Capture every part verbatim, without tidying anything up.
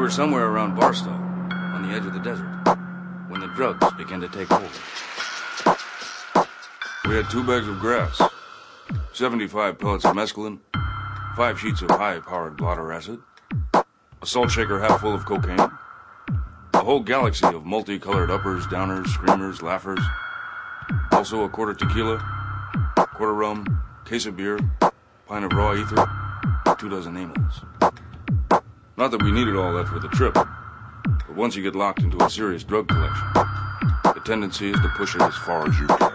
were somewhere around Barstow, on the edge of the desert, when the drugs began to take hold. We had two bags of grass, seventy-five pellets of mescaline, five sheets of high-powered blotter acid, a salt shaker half full of cocaine, a whole galaxy of multicolored uppers, downers, screamers, laughers, also a quarter tequila, quarter rum, case of beer, pint of raw ether, two dozen amyls. Not that we needed all that for the trip, but once you get locked into a serious drug collection, the tendency is to push it as far as you can.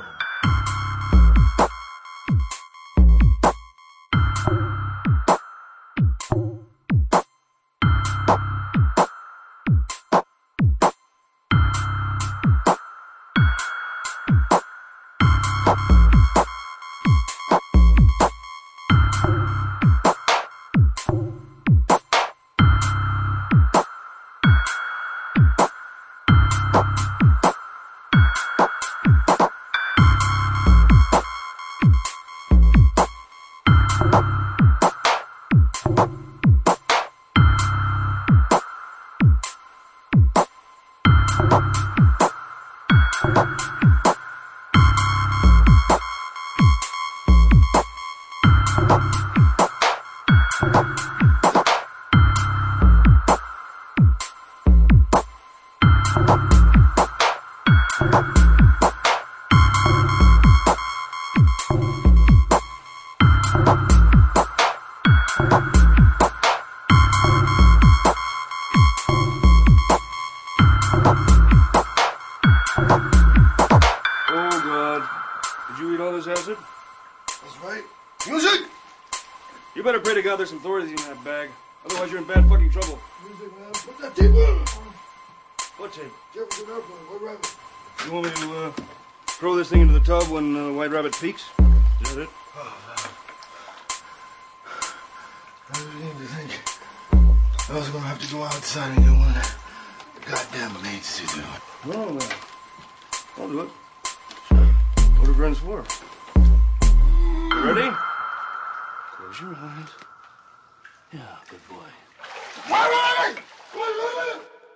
You better pray to God there's some Thorazine in that bag. Otherwise, you're in bad fucking trouble. Music, man. Put that tape on. What tape? Jefferson Airplane, White Rabbit. You want me to uh, throw this thing into the tub when uh, White Rabbit peaks? Is that it? Oh, man. I didn't even think I was going to have to go outside and get one of the goddamn maids to do it. No, man. I'll do it. Sure. What are friends for? You ready? Close your eyes. Yeah, good boy. White Rabbit! White Rabbit!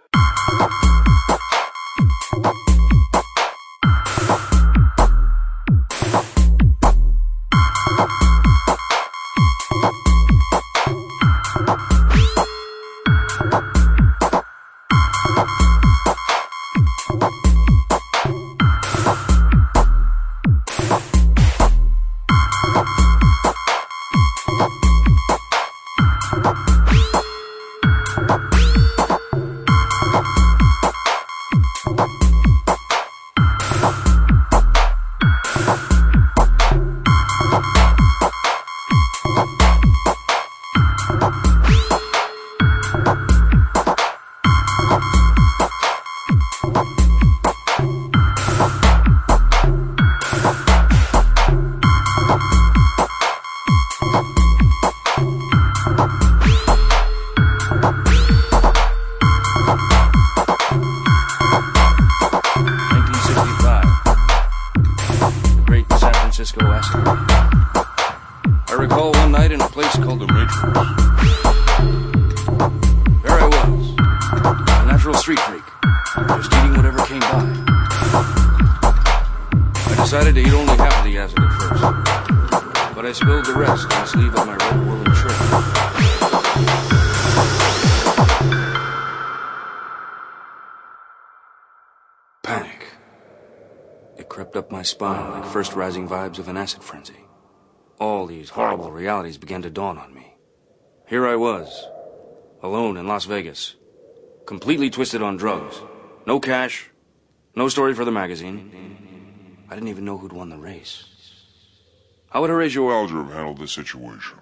Spine like first rising vibes of an acid frenzy. All these horrible realities began to dawn on me. Here I was, alone in Las Vegas, completely twisted on drugs. No cash, no story for the magazine. I didn't even know who'd won the race. How would Horatio Alger have handled this situation?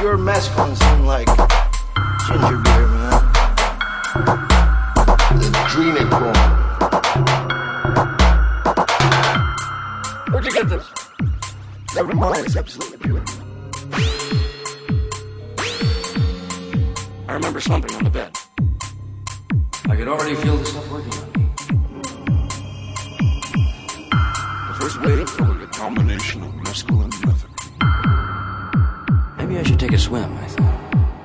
pure mescaline seem like ginger beer, man. Adrenochrome. Where'd you get this? Never mind, it's absolutely pure. I remember slumping on the bed. I could already feel the stuff working on me. The first way for a combination of mescaline and methadone. Maybe I should take a swim, I thought.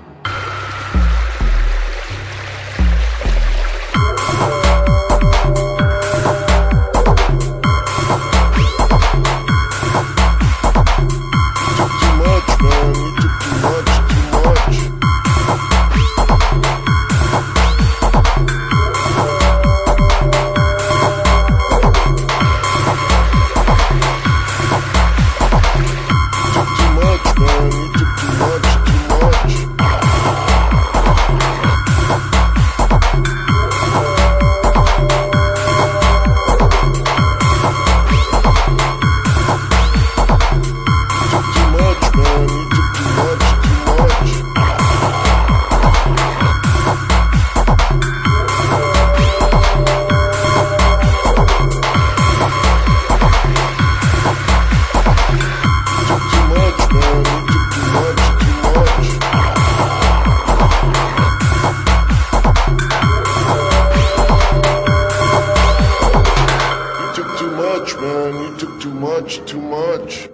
Man, you took too much, too much.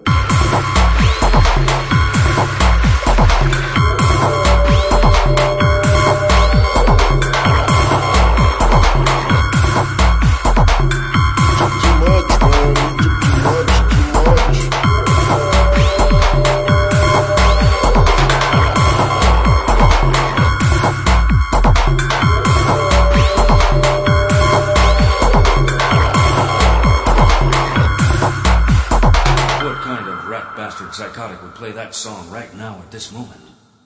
Bastard psychotic would play that song right now at this moment.